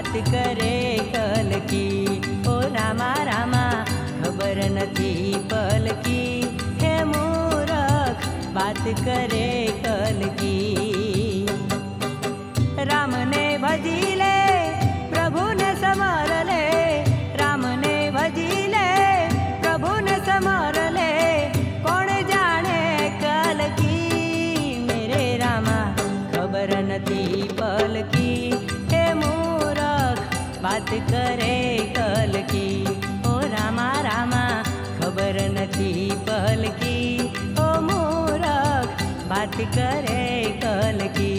बात करे कल की। ओ रामा रामा खबर नथी पल की, हे मूरख बात करे कल की। राम ने भजी ले प्रभु ने समर ले, राम ने भजी ले प्रभु ने समर ले, कौन जाने कल की। मेरे रामा खबर नथी पल की, हे मूरख बात करे कल की। ओ रामा रामा खबर नथी पल की, ओ मूरख बात करे कल की।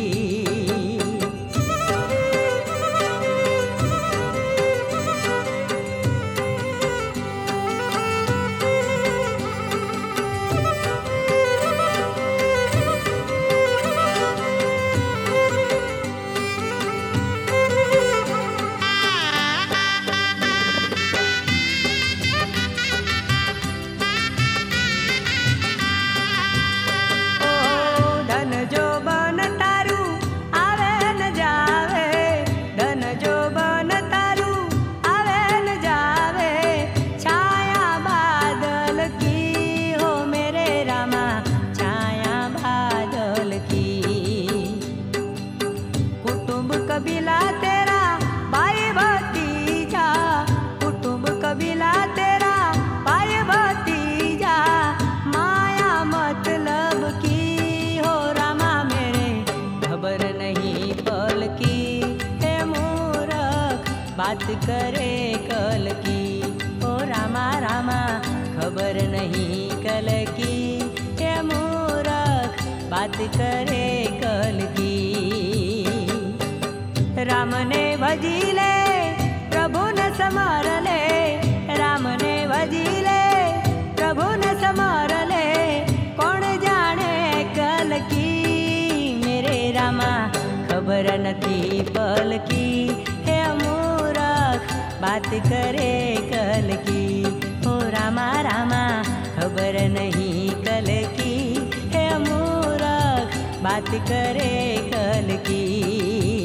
कबीला तेरा भाई भतीजा, कुटुंब कबीला तेरा भाई भतीजा, माया मतलब की। हो रामा मेरे खबर नहीं पल की, हे मूरख बात करे कल की। ओ रामा रामा खबर नहीं कल की, हे मूरख बात करे कल की। राम ने भजी ले प्रभु ने समर ले, राम ने भजी ले प्रभु ने समर ले, कौन जाने कल की। मेरे रामा खबर नथी पल की, हे मूरख बात करे कल की। ओ रामा रामा खबर नहीं कल की, हे मूरख बात करे कल की।